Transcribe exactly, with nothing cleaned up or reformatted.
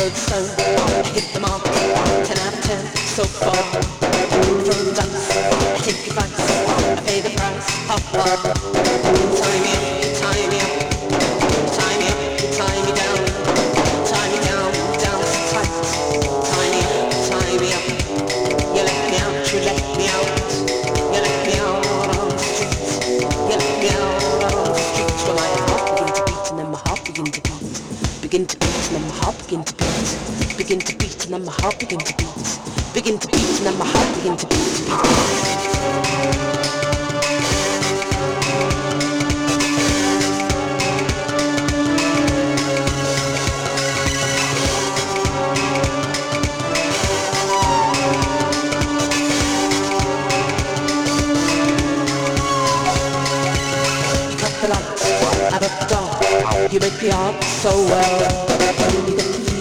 follow the sun, hit the mark, ten out of ten, so far. Throw the dice, I take advice, I pay the price, ha ha. Tie me up, tie me up, tie me up, tie me down, tie me down, down so tight. Tie me up, tie me up, you let me out, you let me out, you let me out on the streets, you let me out on the streets. Well, my heart begin to beat and then my heart begin to beat, begin to beat and then my heart begin to beat, begin to beat and then my heart begin to beat, begin to beat and then my heart begin to beat, beat. The lights out of the dark, you make me out so well. You get